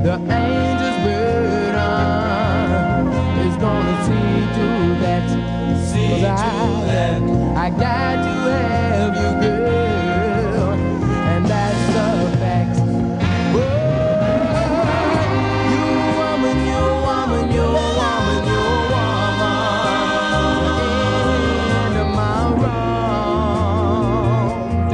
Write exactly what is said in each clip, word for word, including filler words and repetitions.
The angels burden is gonna see to that. See Cause to I, that. I got to have you, girl, and that's a fact. Oh, you woman, you woman, you woman, you woman, and am I wrong?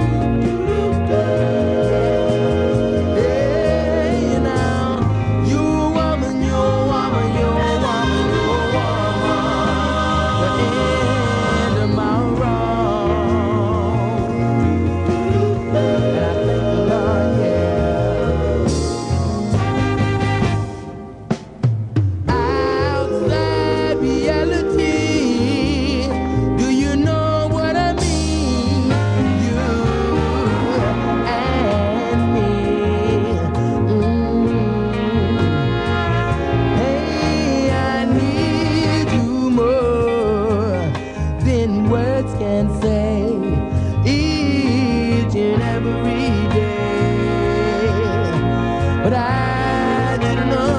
Hey, now, you woman, you woman, you woman, you woman, and am I wrong? And I thank the Lord, yeah. Outside reality, do you know what I mean? You and me. Mm. Hey, I need you more than words can say, each and every day. But I didn't know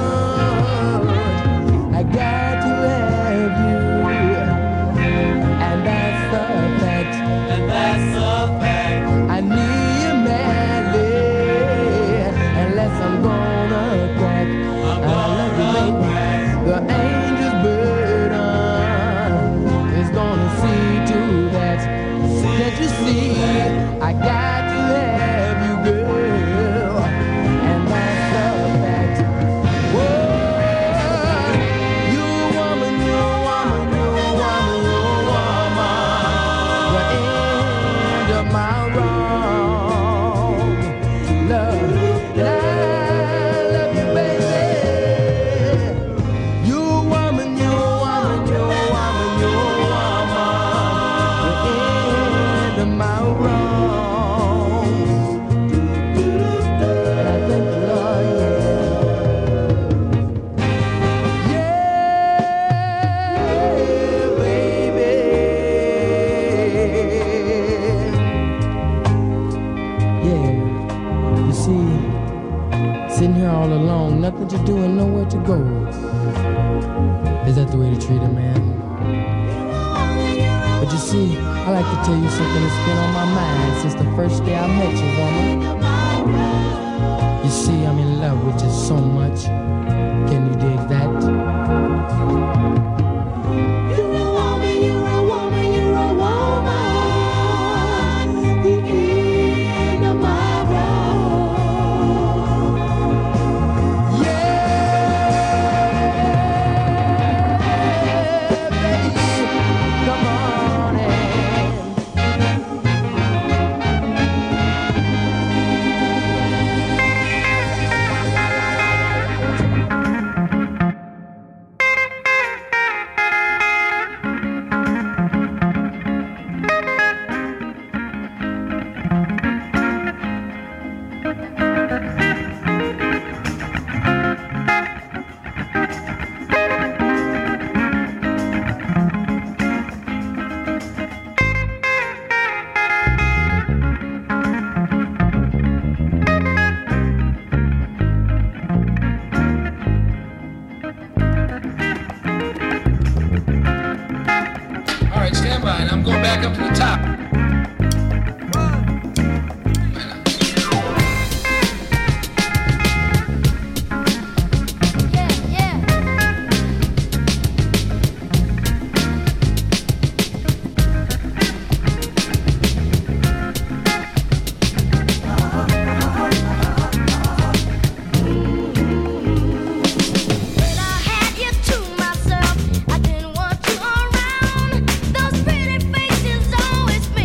I got to have you, and that's the fact. And that's a fact. I need you madly, unless I'm gonna crack. I'm I love you, gonna baby. crack. The angel's burden is gonna see to that. Can't you see? I got to have you, girl, and that's a fact. Whoa, you woman, you woman, you woman, you woman, the end of my wrong love. And I love you, baby. You woman, you woman, you woman, you woman, the end of my wrong. And I thank the Lord, yeah. Yeah, baby. Yeah, you see, sitting here all alone, nothing to do and nowhere to go. Is that the way to treat a man? But you see, I like to tell you something that's been on my mind since the first day I met you, woman. You see, I'm in love with you so much. Can you dig that? You're a woman, you're a woman, you're a woman. The end of my road. Yeah, baby, come on in. All right, stand by, and I'm going back up to the top. Yeah, yeah. When I had you to myself, I didn't want you around. Those pretty faces always made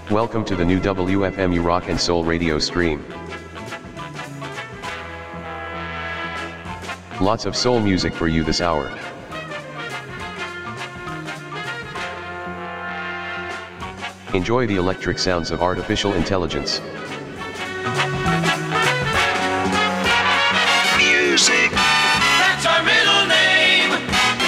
Welcome to the new W F M U Rock and Soul radio stream. Lots of soul music for you this hour. Enjoy the electric sounds of artificial intelligence. Music. That's our middle name.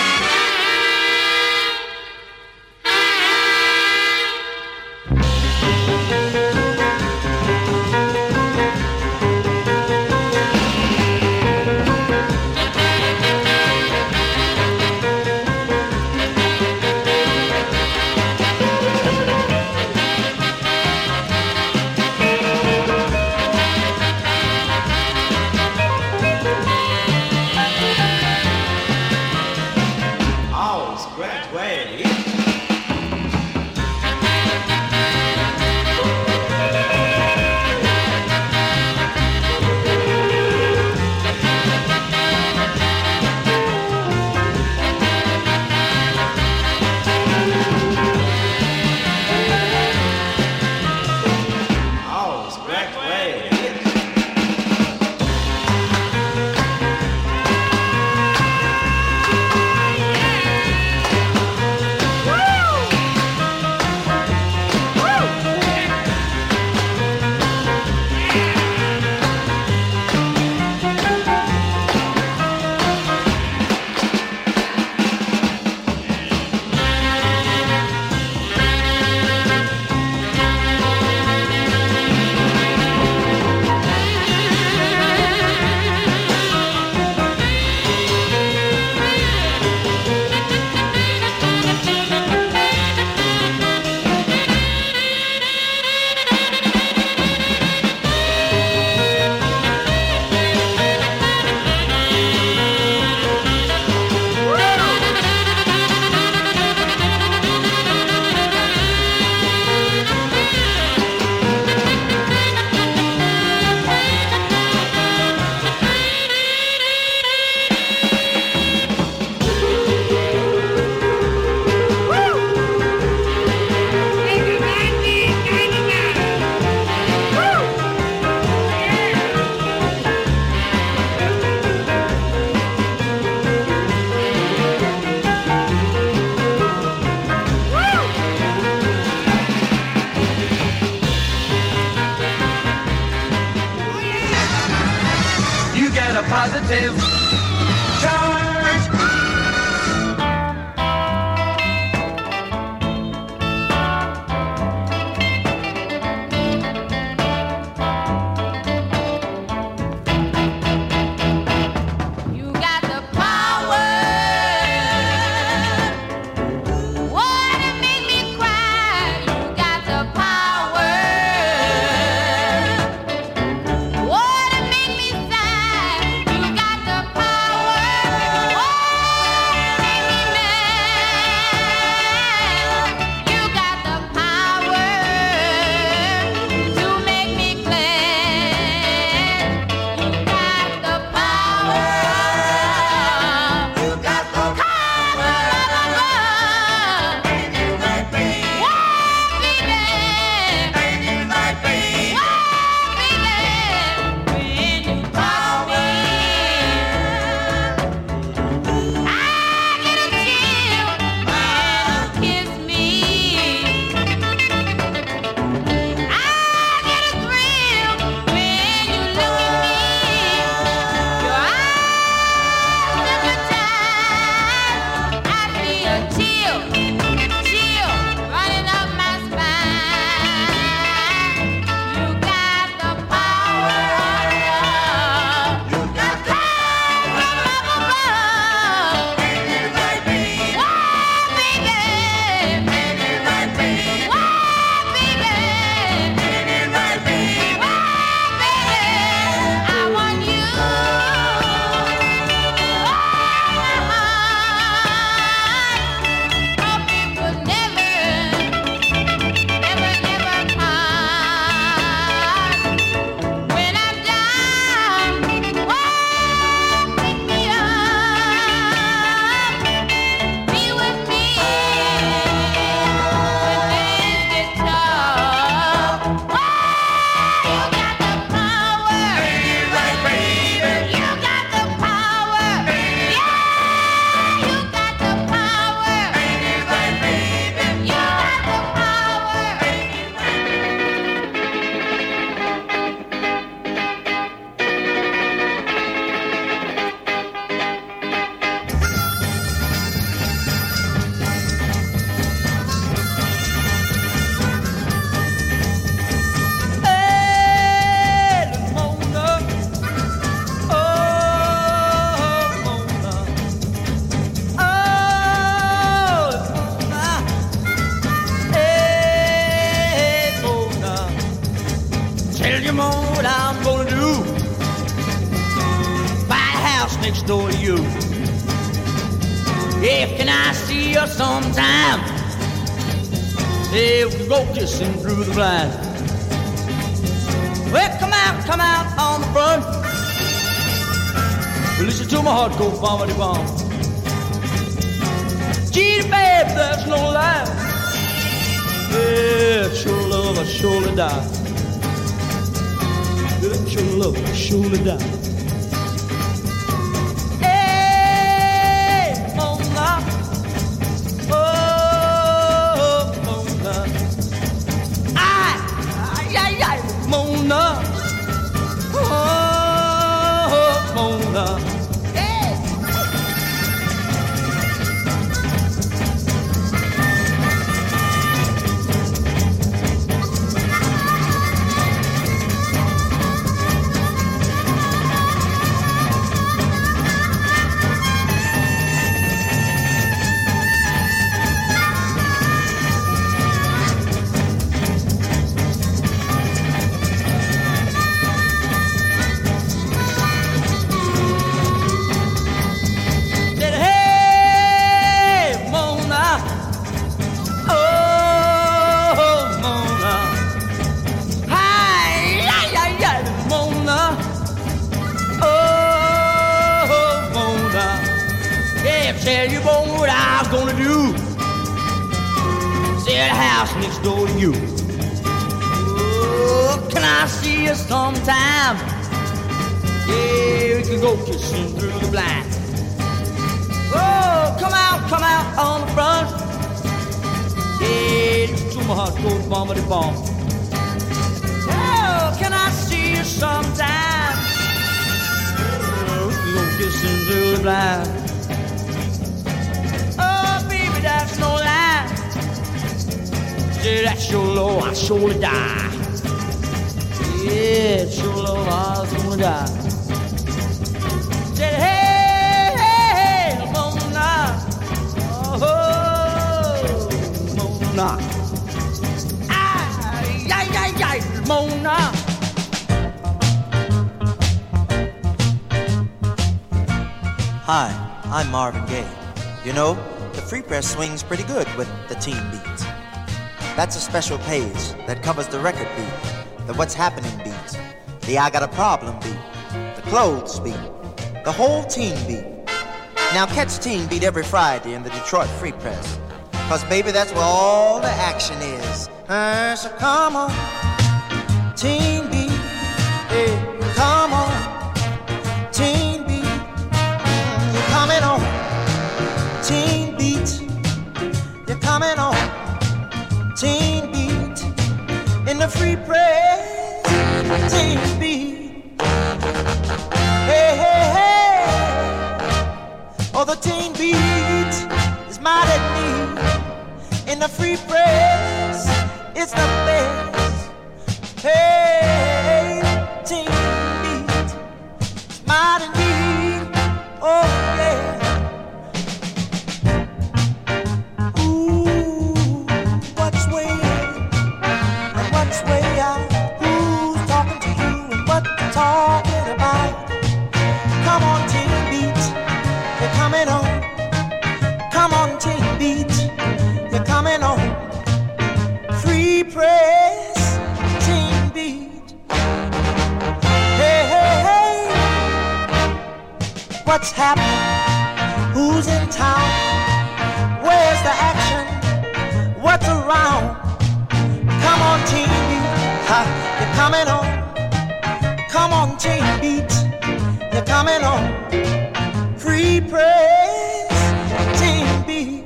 Oh, scratch way. Oh, scratch way. You get a positive charge. You got the power. Wanna make me cry. You got the power. Wanna make me sigh. You got the you more what I'm gonna do. Buy a house next door to you. If can I see you sometime? If we go kissing through the blinds. Well, come out, come out on the front. Listen to my heart go bombity bomb. Gee, babe, there's no lie. Yeah, it's your love, I surely die. It's your love, I surely die. Hey, Mona. Oh, Mona. Ay, ay, ay, ay, Mona. Oh, Mona. Tell you about what I was gonna do. Sell a house next door to you. Oh, can I see you sometime? Yeah, we can go kissing through the blinds. Oh, come out, come out on the front. Yeah, to my heart goes bombity bomb. Oh, can I see you sometime? Oh, we can go kissing through the blinds. That's no lie. Say that's your love, I surely die. Yeah, it's your love, I was gonna die. Say hey, hey, hey, Mona. Oh, Mona. Ay, ay, ay, ay, Mona. Hi, I'm Marvin Gaye. You know, the Free Press swings pretty good with the teen beats. That's a special page that covers the record beat, the what's happening beat, the I got a problem beat, the clothes beat, the whole teen beat. Now catch Teen Beat every Friday in the Detroit Free Press, cause baby that's where all the action is. Uh, so come on, Teen Beat, hey, come on, Teen Beat, mm, you're coming on, Teen Beat, you're coming on, Teen Beat, in the Free Press, Teen Beat, hey, hey, hey, oh the Teen Beat is mad at me, in the Free Press, it's the best, hey, Teen Beat, is mad at me, oh yeah. Talking about, come on Teen Beat, you're coming on, come on Teen Beat, you're coming on, Free Press, Teen Beat, hey, hey, hey, what's happening, who's in town, where's the action, what's around, come on Teen Beat, ha, you're coming on, come on, Teen Beat, you're coming on, Free Press, Teen Beat,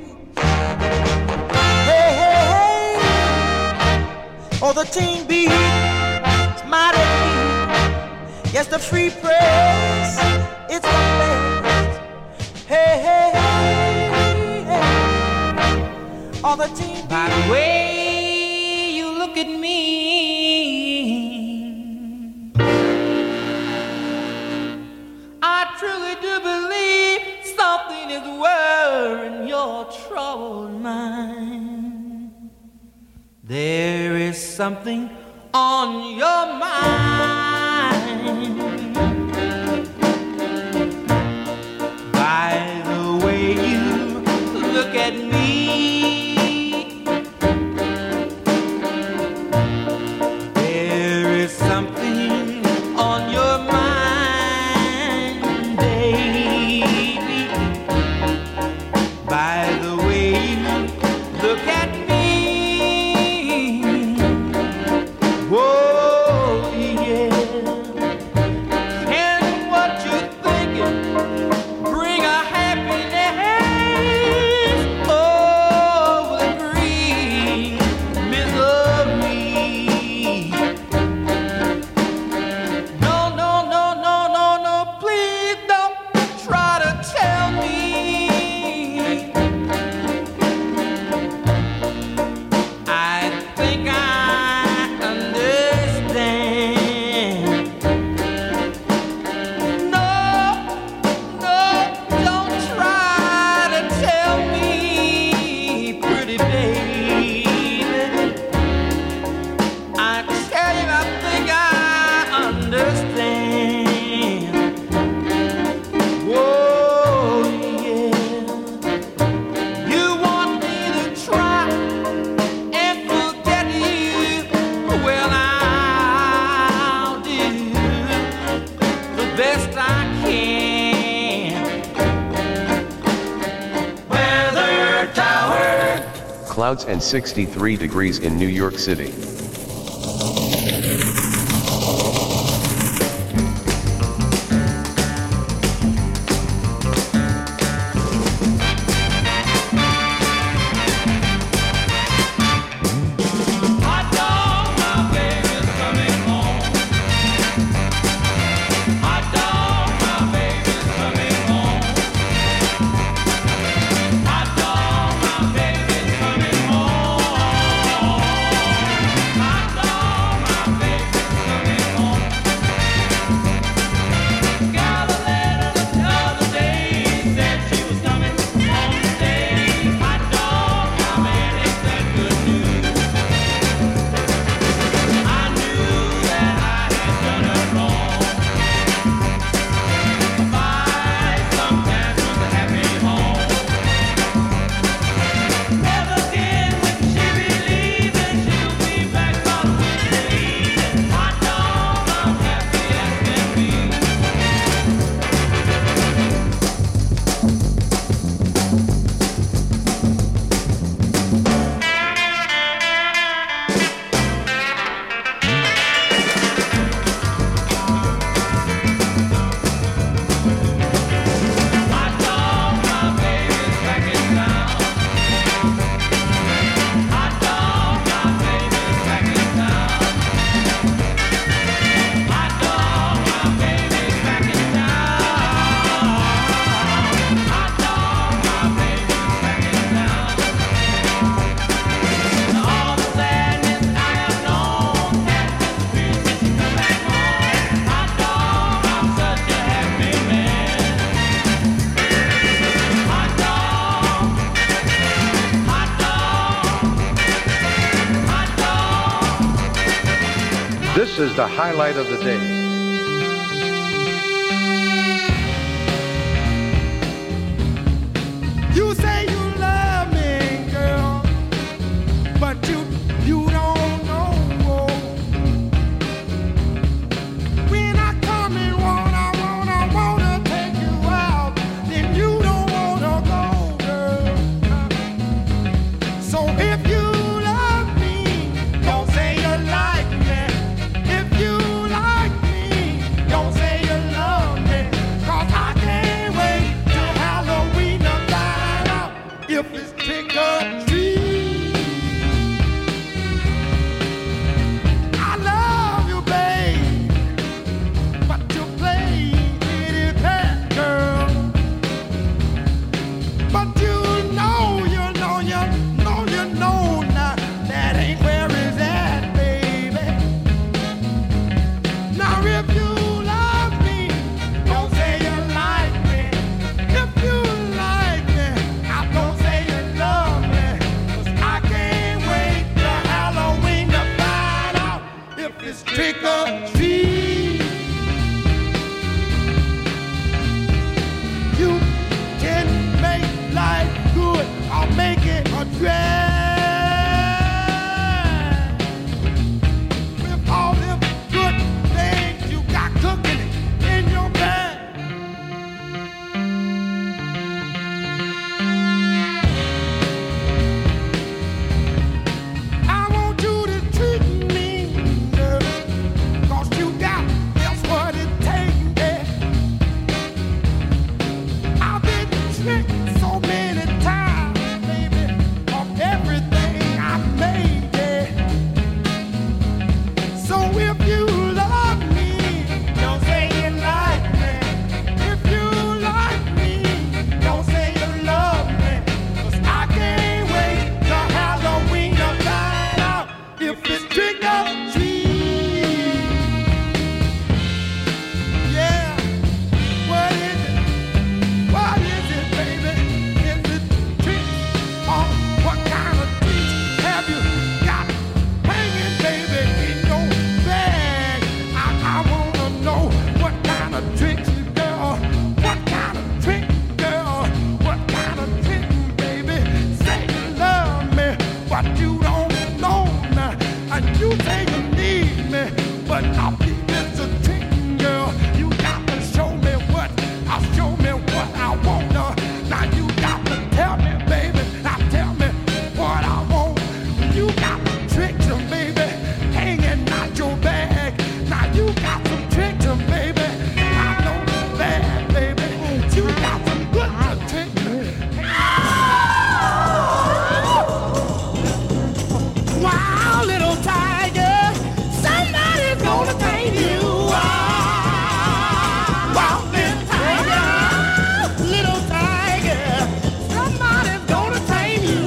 hey, hey, hey, oh, the Teen Beat is mad at me, yes, the Free Press, it's the best, hey, hey, hey, oh, the Teen Beat. By the way you look at me, I truly do believe something is worrying your troubled mind. There is something on your mind. By the way you look at me, there is something on your mind, baby. By the way you look at me. Whoa, yeah. And what you thinking? Bring a happiness over the green misery. No, no, no, no, no, no. Please don't try to tell me I think I understand. No, no, don't try to tell me, pretty baby. I tell you, I think I understand. Whoa, yeah. You want me to try and forget you? Well, I'll do the best I can. Weather Tower. Clouds and sixty-three degrees in New York City. Hot dog, my baby's coming home. Hot dog, my baby's coming home. Hot dog, my baby's coming home. Hot dog, my baby's coming home. Got a letter the other day, said she was coming home today. Hot dog, my man, ain't that good news? I knew that I had done her wrong. Fight sometimes was a happy home. Never again when she believes that she'll be back on Wednesday. Hot dog, I'm happy as can be. Hot dog, my baby's back in town. Hot dog, my baby's back in town. Hot dog, my baby's back in town. Hot dog, my baby's back in town. All the sadness I have known has disappeared since you come back home. Hot dog, I'm such a happy man. Hot dog, hot dog, hot dog. This is the highlight of the day. You say you love me, girl, but you you don't know. When I come and wanna wanna wanna take you out, then you don't wanna go, girl. So if you love me, don't say you like me. If you like me, trick or treat. You can make life good or make it a drag. With all them good things you got cooking in your bag. I want you to treat me, girl, 'cause you got just what it takes, yeah. I've been tricked so many times, baby, of everything I made, yeah. So if you love me, don't say you like me. If you like me, don't say you love me. 'Cause I can't wait till Halloween to find out if it's trick or treat. Yeah, what is it? What is it, baby? Is it treat or what kind of treat have you got hanging, baby, in your bag? I, I wanna know what kind of tricks, girl. What kind of trick, girl? What kind of trick, baby? Say you love me, but you don't know me. And you say you need me, but I think it's a trick, girl. You got to show me what, I'll show me what I want. uh. Now you got to tell me, baby. Now tell me what I want. You got the tricks, uh, baby, hanging out your bag. Now you got some tricks, uh, baby. I know that, baby. You got some good uh, tricks. Wow, little tiger, somebody's gonna tame you. Wow, little tiger, little tiger, somebody's gonna tame you.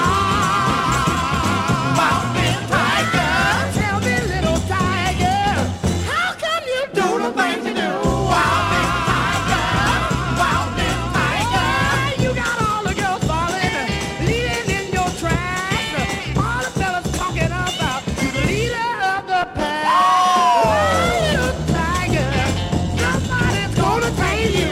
Wow, little tiger, tell me, little tiger, how come you do the things you do? Wow, little tiger, wow, little tiger, you got all the girls falling, leading in your tracks. All the fellas talking about you, the leader of the pack. Little tiger, somebody's gonna tame you.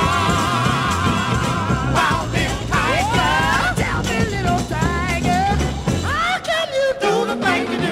Wow, little tiger, tell me, little tiger, how come you do the things you do?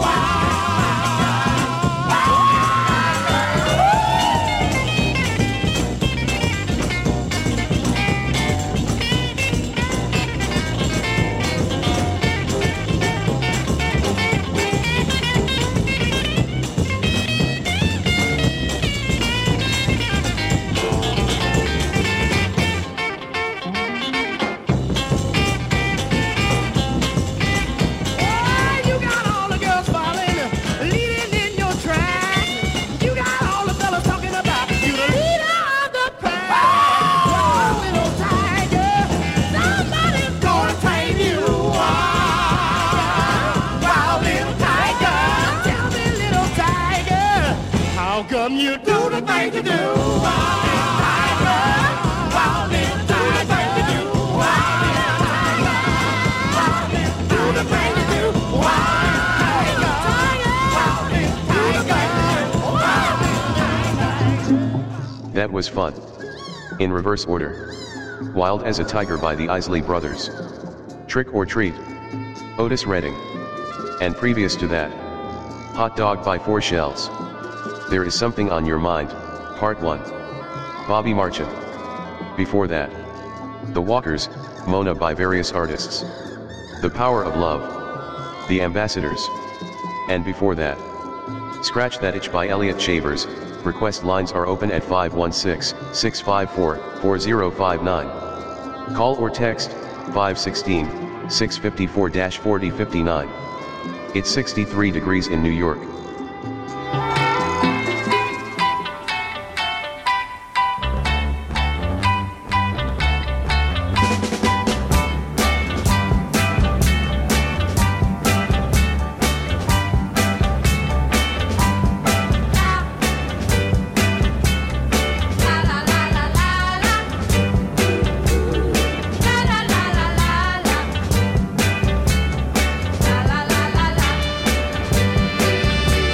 You got all the girls falling, leading in your tracks. You got all the fellas talking about you, the leader of the pack. Wow, little tiger, somebody's gonna tame you. Wow, little tiger, tell me, little tiger, how come you do the things you do? Wow, little tiger, wow, little tiger, you do. Wow, little tiger, wow, little do the thing you do. Wow, little tiger, wow, little tiger, wow. That was fun. In reverse order. Wild as a Tiger by the Isley Brothers. Trick or Treat. Otis Redding. And previous to that. Hot Dog by Four Shells. There Is Something on Your Mind, Part one. Bobby Marchant. Before that. The Walkers, Mona by various artists. The Power of Love. The Ambassadors. And before that. Scratch That Itch by Elliot Shavers. Request lines are open at five one six, six five four, four zero five nine. Call or text five one six, six five four, four zero five nine. It's sixty-three degrees in New York. La la la la la.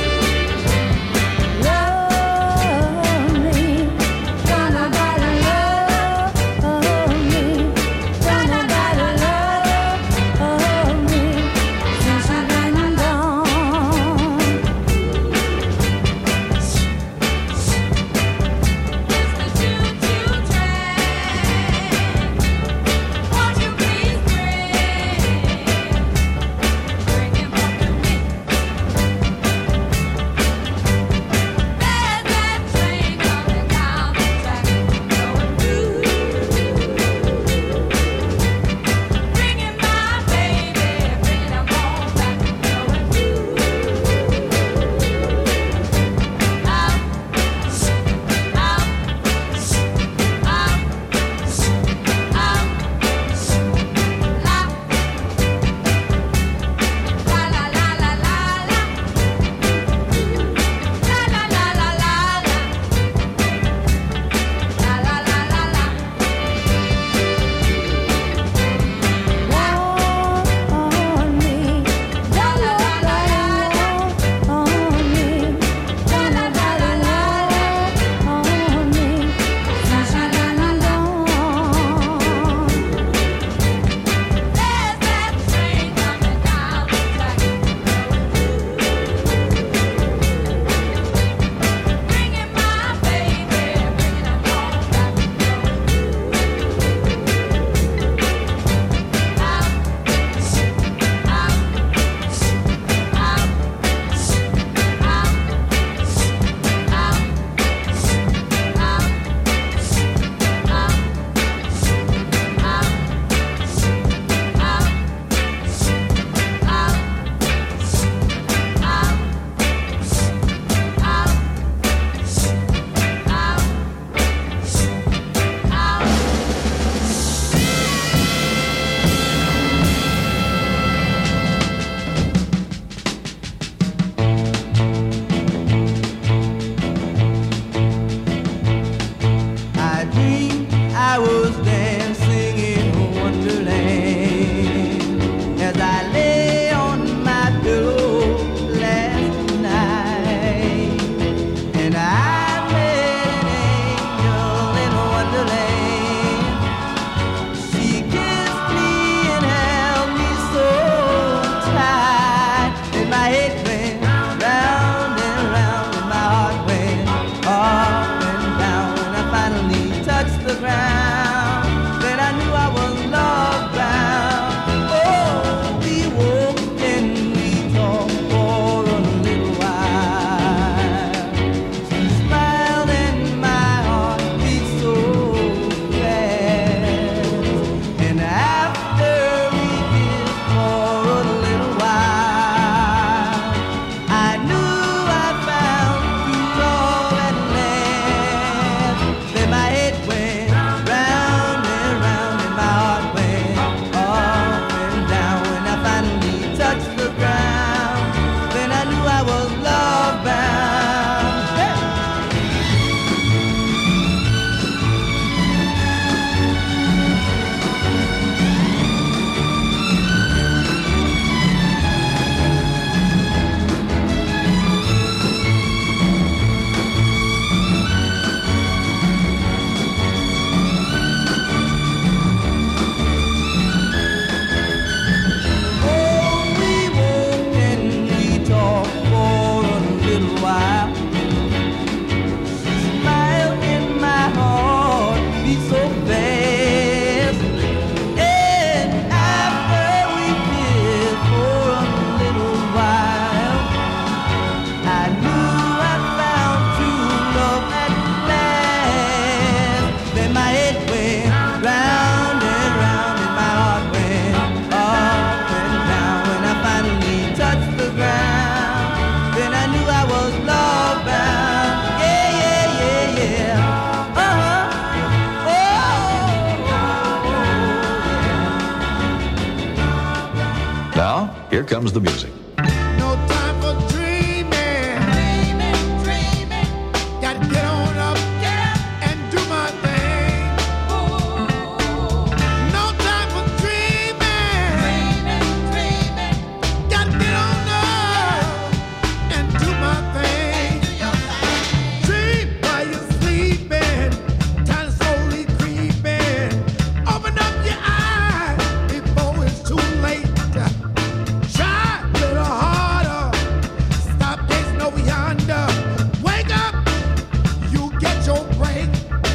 Here comes the music. No time for dreaming. Dreaming, dreaming. Gotta get on up, get up, and do my thing. Ooh. No time for dreaming. Dreaming, dreaming. Gotta get on up and do my thing. Do your thing. Dream while you're sleeping. Time slowly creeping. Open up your eyes before it's too late. Try a little harder. Stop gazing over yonder. Wake up. You get your break.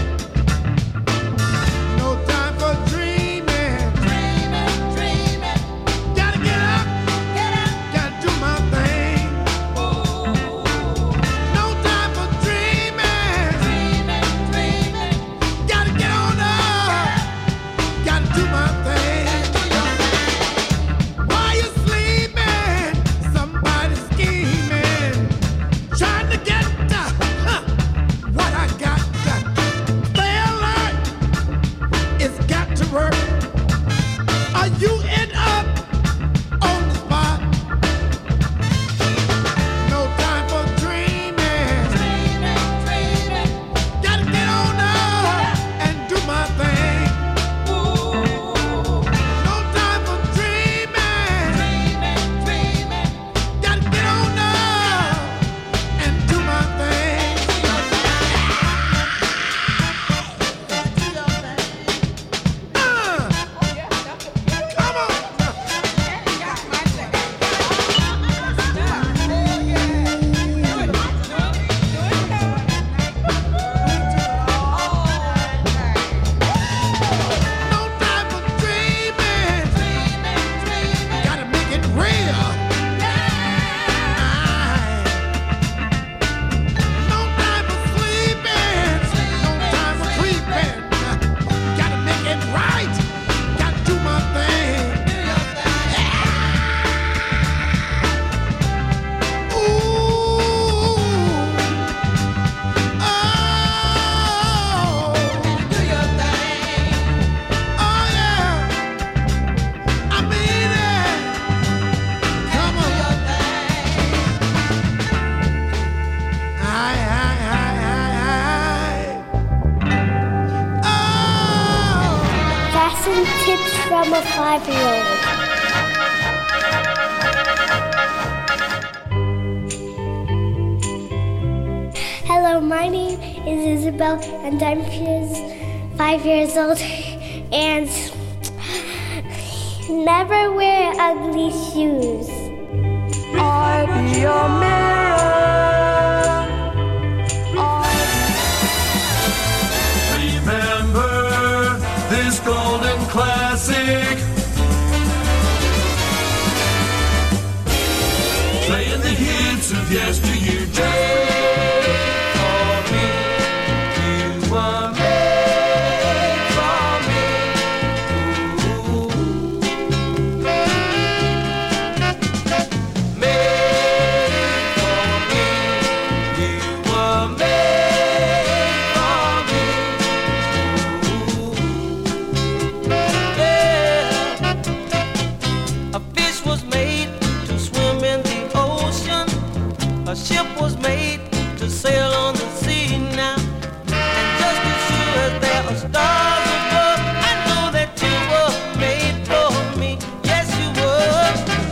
No time for dreaming. Dreaming, dreaming. Gotta get up. Get up. Gotta do my thing. No time for dreaming. Dreaming, dreaming. Gotta get on up. Gotta do my thing. While you're sleeping, somebody's scheming, trying to get uh, huh, what I got. Stay alert, it's got to work. Or you end up on the spot. No time for dreaming. Dreaming, dreaming. Gotta get on up and do my thing. No time for dreaming. Dreaming, dreaming. Gotta get on up and do my thing. Uh, come on. No time for dreaming. Dreaming, dreaming. Gotta make it real. No time for sleeping. No time for creeping. Gotta make it right. Gotta do my thing. Ooh. Oh. Do your thing. Oh yeah. I mean it. Come on. Aye, aye, aye, aye, aye. Oh. Fashion tips from a five-year-old. Hello, my name is Isabel, and I'm years, five years old. And never wear ugly shoes. I'll be your mirror. Remember this golden classic. Playing the hits of yesteryear. For me, you were made for me. Ooh. Made for me, you were made for me. Yeah. A fish was made to swim in the ocean. A ship was made to sail on the sea now. And just as sure as there are stars above, I know that you were made for me. Yes, you were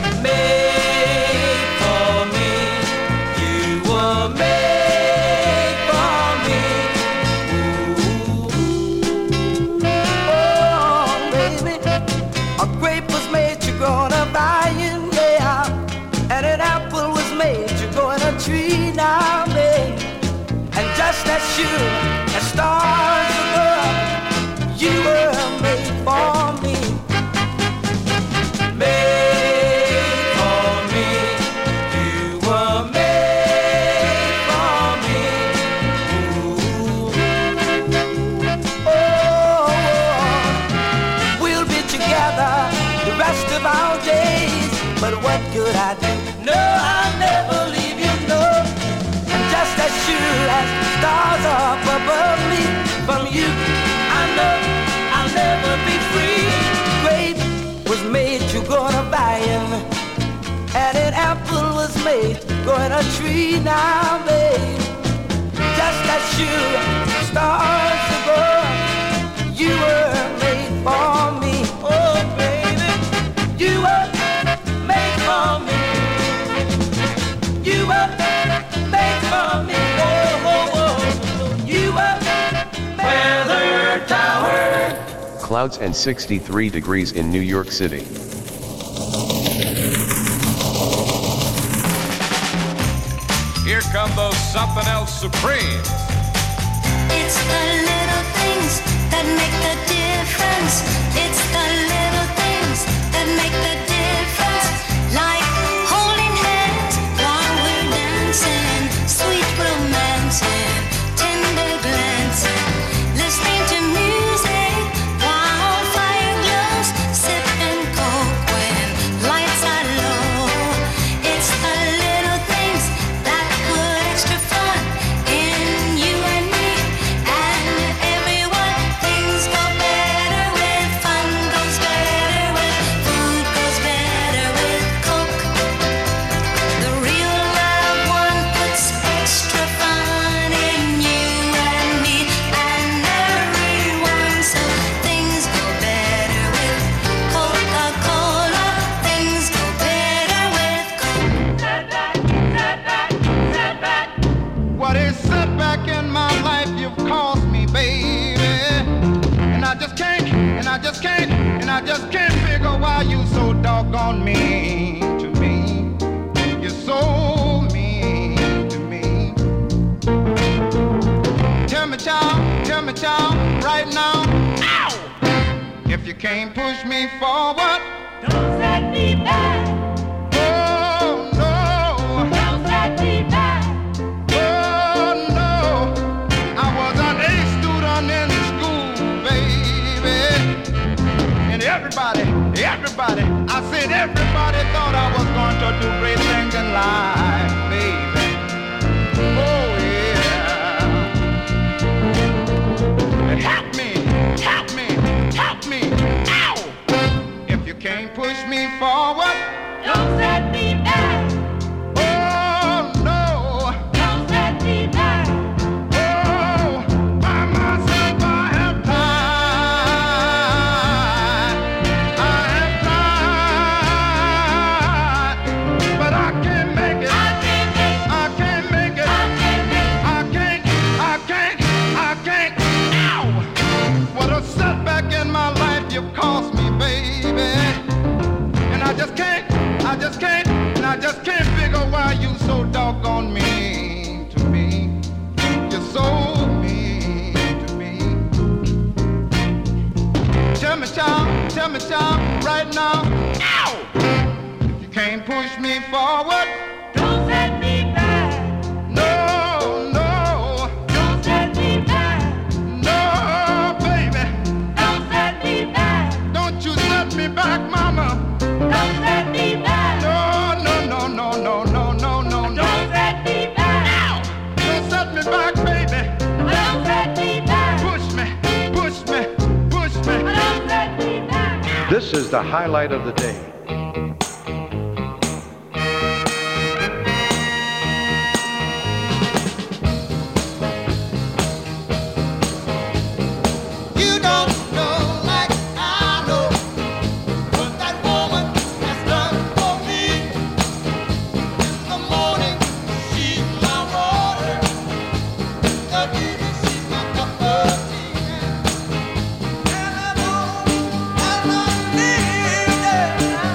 made for me. You were made for me. Ooh. Oh, baby. A grape was made to grow on a vine, yeah. And an apple was made to grow in a tree now, babe. And just as sure as stars above, you were made for me. Made for me. You were made for me. Ooh. Oh, we'll be together the rest of our days. But what could I do? No, I'll never leave you, no. And just as sure as stars up above me, from you, I know I'll never be free. Grape was made to go on a vine, made to grow in a tree now, babe. Just as you stars to grow, you were made for me. Oh, baby, you were made for me. You were made for me. Oh, oh, oh. You were Weather Tower. Clouds and sixty-three degrees in New York City. Here come those something else supremes. It's the little things that make the difference. It's the little things that make the difference. Like holding hands while we're dancing, sweet romancing, tender glancing, listening to music while fire glows, sipping coke when lights are low. It's the little things that put extra fun in you and me and everyone. Things go better with fun, goes better with food, goes better with coke. The real love one puts extra fun in you and me and everyone. So things go better with Coca-Cola. Things go better with Coke. What is setback in my life you've caused me, baby? And I just can't, and I just can't, and I just can't figure why you so doggone mean to me. You're so mean to me. Tell me, child, tell me, child, right now, ow! If you can't push me forward, Don't set me back. oh no. Don't set me back. Oh no, I was an A student in school, baby. And everybody, everybody, I said everybody thought I was going to do great things in life, baby. Oh yeah. And help me, help me, help me, ow! If you can't push me forward, Don't set me back. oh no. Don't set me back. Oh, by myself I have tried, I have tried, but I can't make it, I can't make I can't make it, I can't make I can't, I can't, I can't, ow! What a setback in my life you've caused me, baby. And I just can't, I just can't, and I just can't figure why you so doggone mean to me. You're so mean to me. Tell me, child, tell me, child, right now, ow! If you can't push me forward, Don't set me back. no, no, Don't set me back. no, baby. Don't set me back. Don't you set me back, mama. Don't set me back. No, no, no, no, no, no, no, no, no. Don't set me back. Don't set me back, baby. Don't set me back. Push me, push me, push me. Don't set me back. This is the highlight of the day. You don't know like I know what that woman has done for me. In the morning, she's my water. The evening, she's my cup of tea. And I know, and I need her.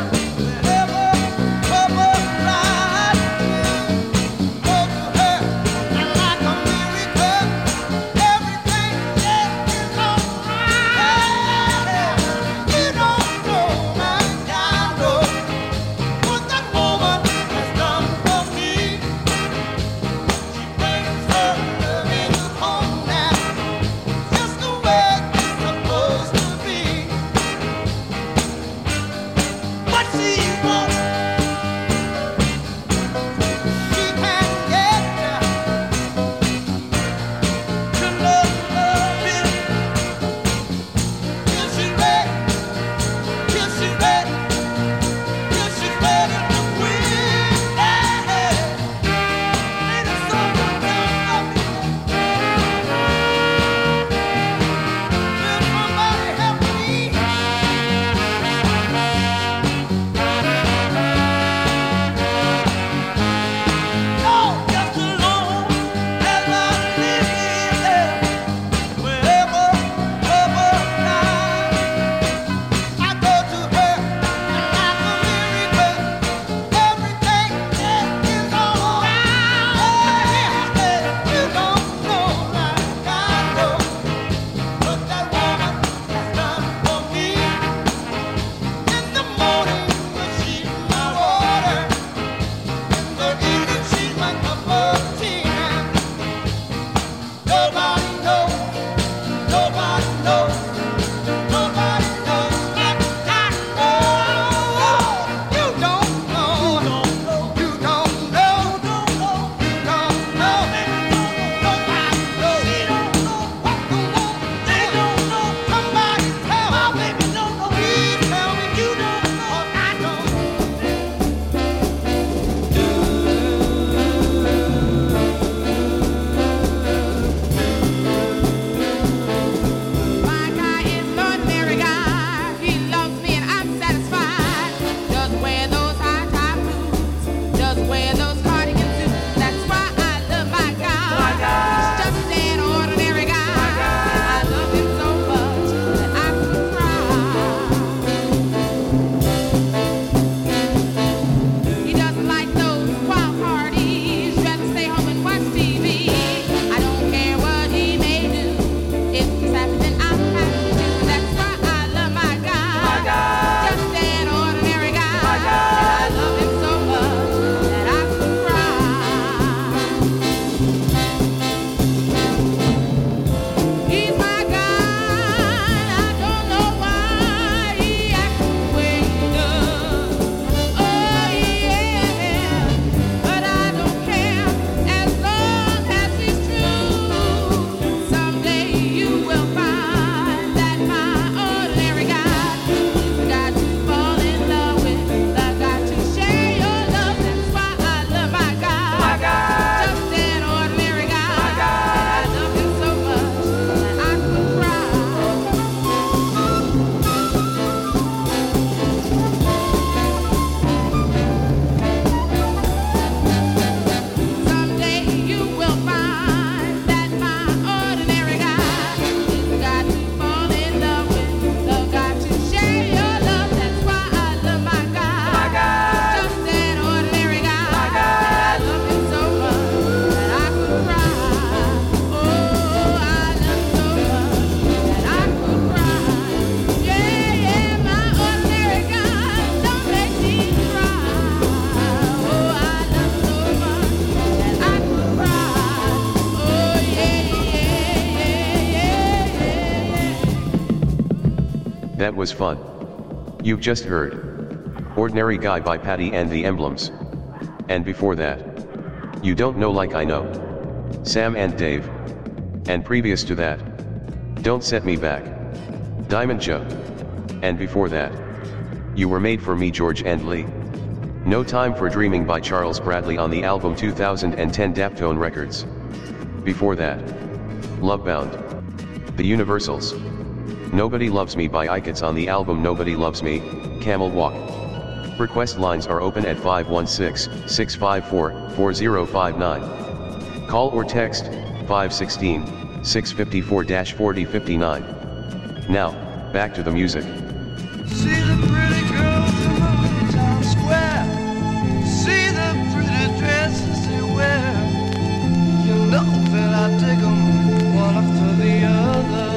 That was fun. You've just heard Ordinary Guy by Patty and the Emblems. And before that, You Don't Know Like I Know, Sam and Dave. And previous to that, Don't Set Me Back, Diamond Joe. And before that, You Were Made for Me, George and Lee. No Time for Dreaming by Charles Bradley on the album two thousand ten Daptone Records. Before that, Lovebound, The Universals. Nobody Loves Me by Icats on the album Nobody Loves Me, Camel Walk. Request lines are open at five one six, six five four, four zero five nine. Call or text five one six, six five four, four zero five nine. Now, back to the music. See the pretty girls in the town square. See the pretty dresses they wear. You know that I dig them one after the other.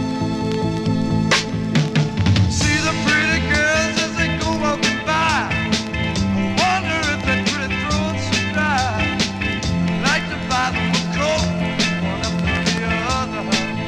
See the pretty girls as they go walking by. I wonder if their pretty throats are dry. I like to buy them a coat one after the other.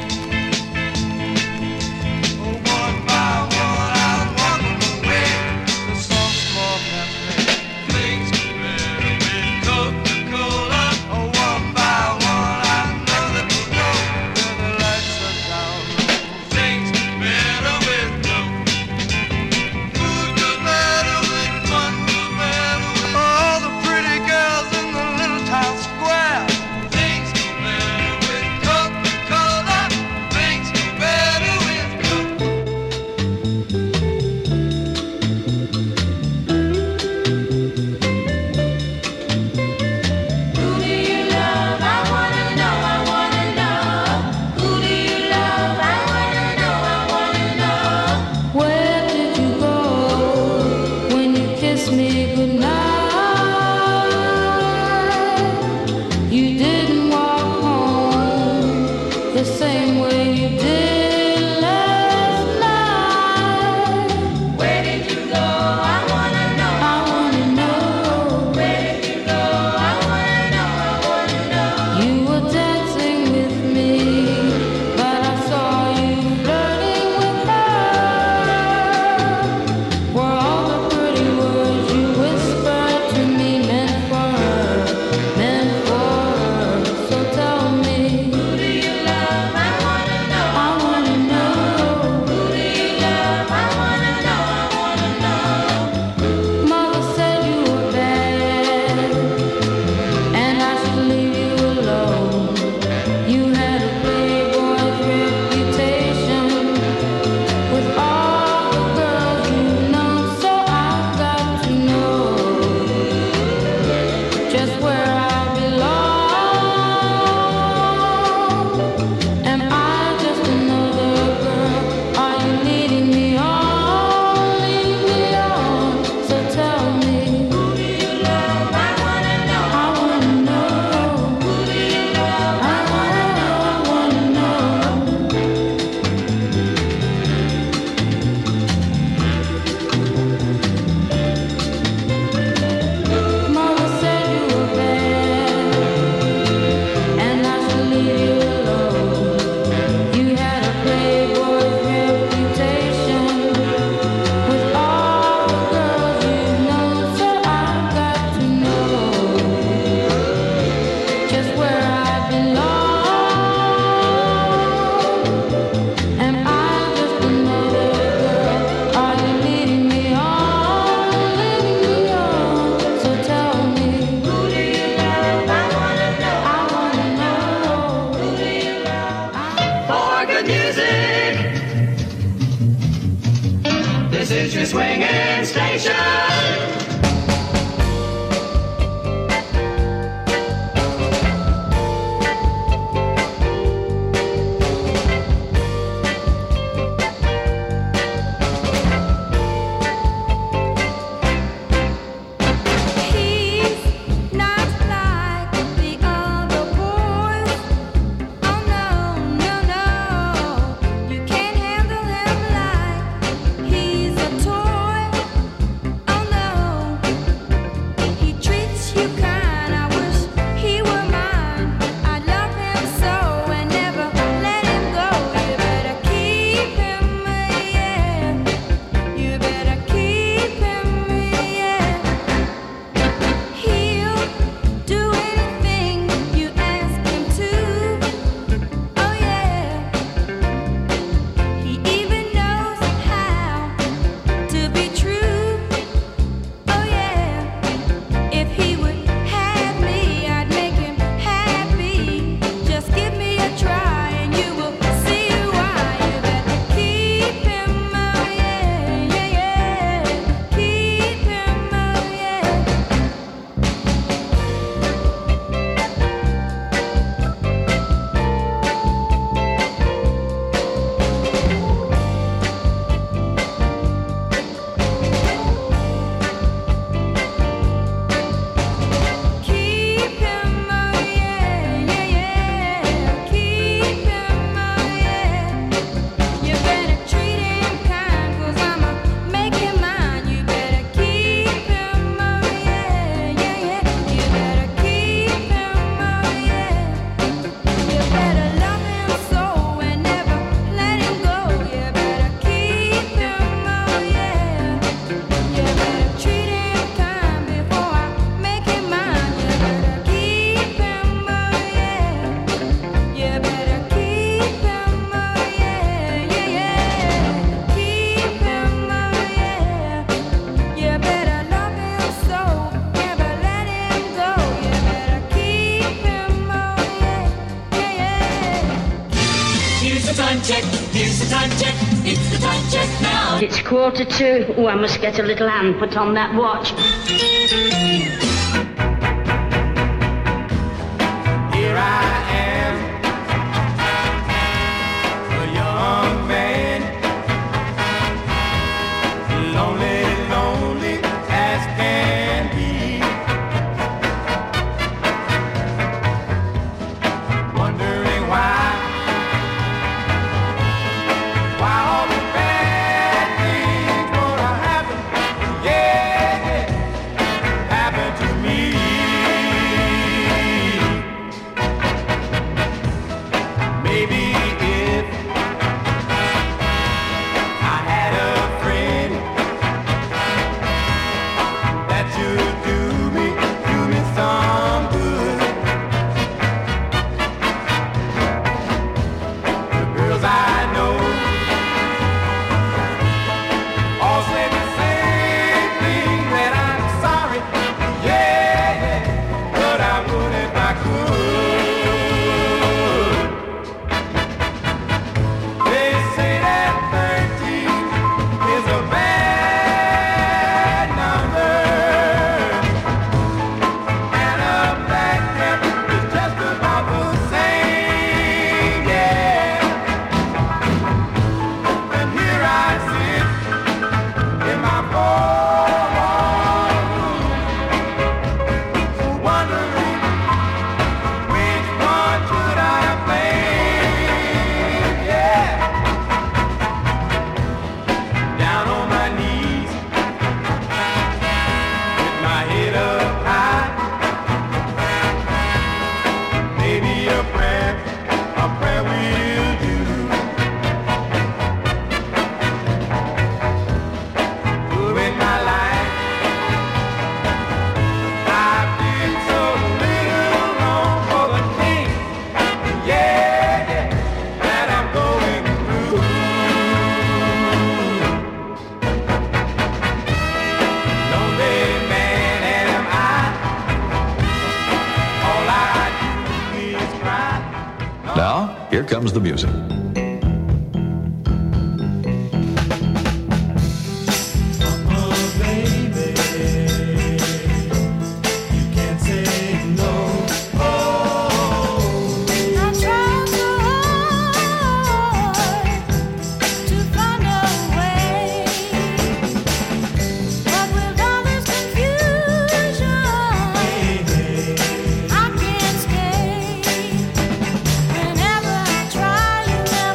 Oh, one by one I'm walking away. The soft small cafe. Things get better with Coca-Cola. Oh, one by one I know that we go where the lights are down. Things get better with Coke. Food goes better with fun goes better with all the pretty girls in the little town square. Things go better with Coca-Cola. Things go better with Coke. Who do you love? I wanna know, I wanna know. Who do you love? I wanna know, I wanna know. Where did you go when you kissed me goodnight? You didn't walk home the same way you did last night. Where did you go? I wanna know, I wanna know. Where did you go? I wanna know, I wanna know. You were dancing with me, but I saw you flirting with her. Were all the pretty words you whispered to me meant for her, meant for her? So tell me, who do you love? I wanna know, I wanna know. Who do you love? I wanna know, I wanna know. Mother said you were bad, and I should leave you alone. You had a playboy's reputation with all the girls you've known, so I've got to know just where I belong. Am I just another girl? Are you leading me on, leading me on? So tell me, who do you love? I wanna know, I wanna know. Who do you love? I wanna know, I wanna know. Mama said you were bad, and I should leave you alone. You had a playboy's reputation with all the girls you've known, so I've got to know just where I belong. Am I just another girl? Are you leading me on, leading me on? So tell me, who do you love? I wanna know, I wanna know. Who do you love? For good music, this is your swinging station. He's not like the other boys. Oh no, no, no. You can't handle him like he's a toy. Oh check. Here's the time check. It's the time check now. It's quarter to. Oh, I must get a little hand put on that watch. Here I am, a young man, lonely, lonely as can be, wondering why, why all the bad things gonna happen, yeah, yeah, happen to me. Maybe if I had a friend that should do me, do me some good. The girls I know all say the same thing, that I'm sorry, yeah, yeah, but I would if I could. They say that thirteen is a bad number, and a black cat is just about the same, yeah. And here I sit in my four-wall room, wondering which one should I play, yeah. Down on my knees, with my head up high, maybe a prayer, a prayer will do. During my life, I've been so little wrong for the things, yeah, yeah, that I'm going through. Lonely man am I, all I do is cry. Now, here comes the music. Whenever I try, you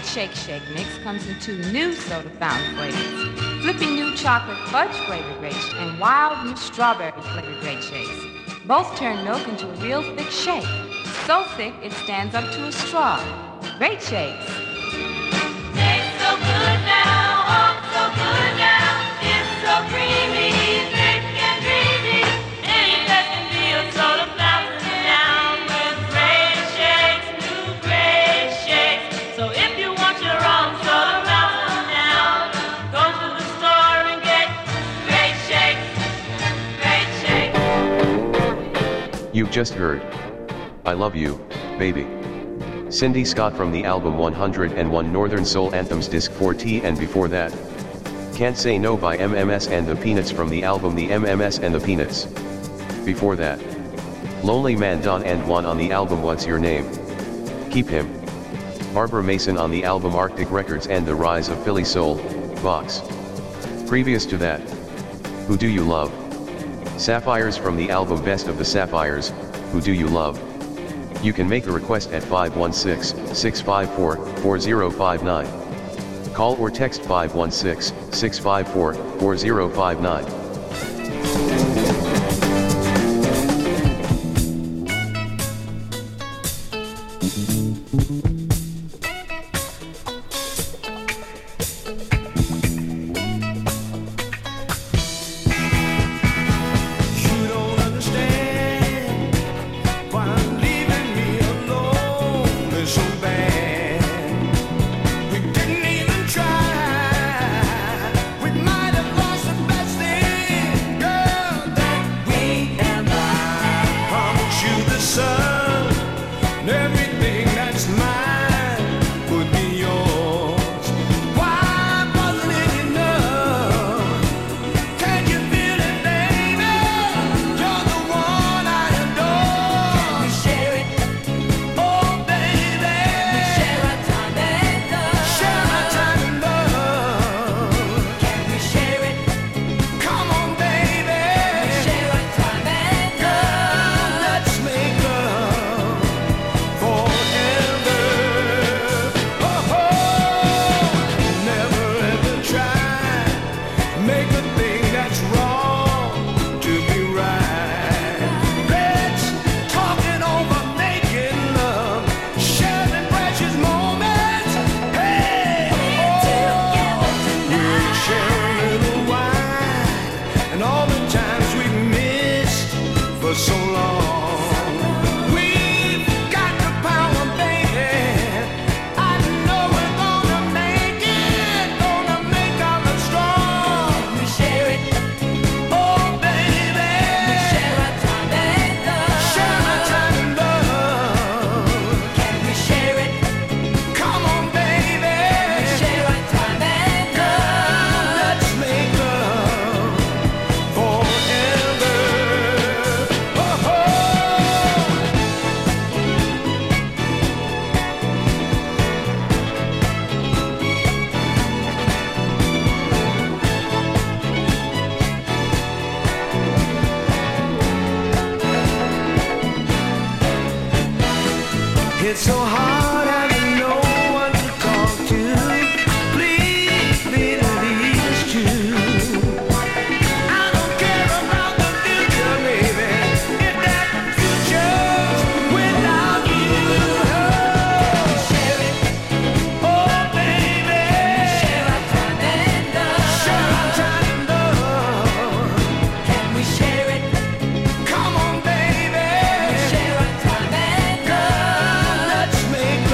Shake Shake mix comes in two new soda fountain flavors, flipping new chocolate fudge flavored grape and wild new strawberry flavored grape shakes. Both turn milk into a real thick shake, so thick it stands up to a straw. Great shakes. Tastes so good now, oh so good now. It's so creamy, thick and dreamy. Ain't that can be a soda fountain now with great shakes, new great shakes. So if you want your own soda fountain now, go to the store and get great shakes, great shakes. You've just heard I Love You, Baby. Cindy Scott from the album one hundred and one Northern Soul Anthems Disc four T, and before that, Can't Say No by M M S and the Peanuts from the album The M M S and the Peanuts. Before that, Lonely Man Don and Juan on the album What's Your Name? Keep Him. Barbara Mason on the album Arctic Records and The Rise of Philly Soul, Vox. Previous to that, Who Do You Love? Sapphires from the album Best of the Sapphires, Who Do You Love? You can make a request at five one six, six five four, four zero five nine. Call or text five one six, six five four, four zero five nine. It's so hard having no one to talk to. Please believe it's true. I don't care about the future, baby. If that future's without you, oh, share it, oh baby. Share our time and love. Share our time and love. Can we share it? Come on, baby. Share our time and love. Let's make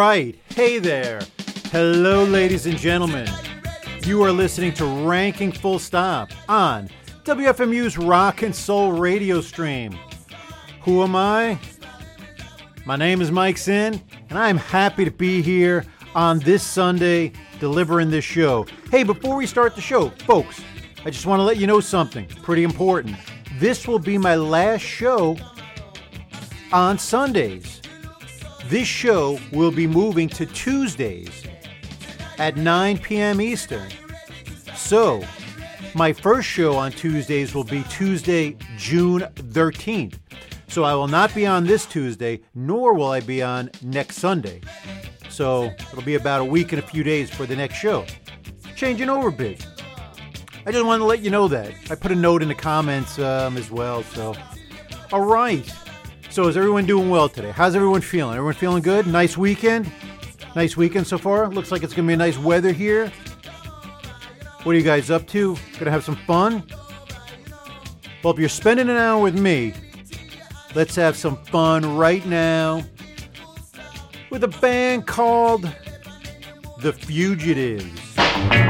right. Hey there. Hello, ladies and gentlemen. You are listening to Ranking Full Stop on W F M U's Rock and Soul radio stream. Who am I? My name is Mike Zinn, and I'm happy to be here on this Sunday delivering this show. Hey, before we start the show, folks, I just want to let you know something pretty important. This will be my last show on Sundays. This show will be moving to Tuesdays at nine p.m. Eastern. So, my first show on Tuesdays will be Tuesday, June thirteenth. So I will not be on this Tuesday, nor will I be on next Sunday. So it'll be about a week and a few days for the next show. Changing over a bit. I just wanted to let you know that. I put a note in the comments um, as well. So, all right. So is everyone doing well today? How's everyone feeling? Everyone feeling good? Nice weekend? Nice weekend so far? Looks like it's going to be a nice weather here. What are you guys up to? Gonna have some fun? Well, if you're spending an hour with me, let's have some fun right now with a band called The Fugitives.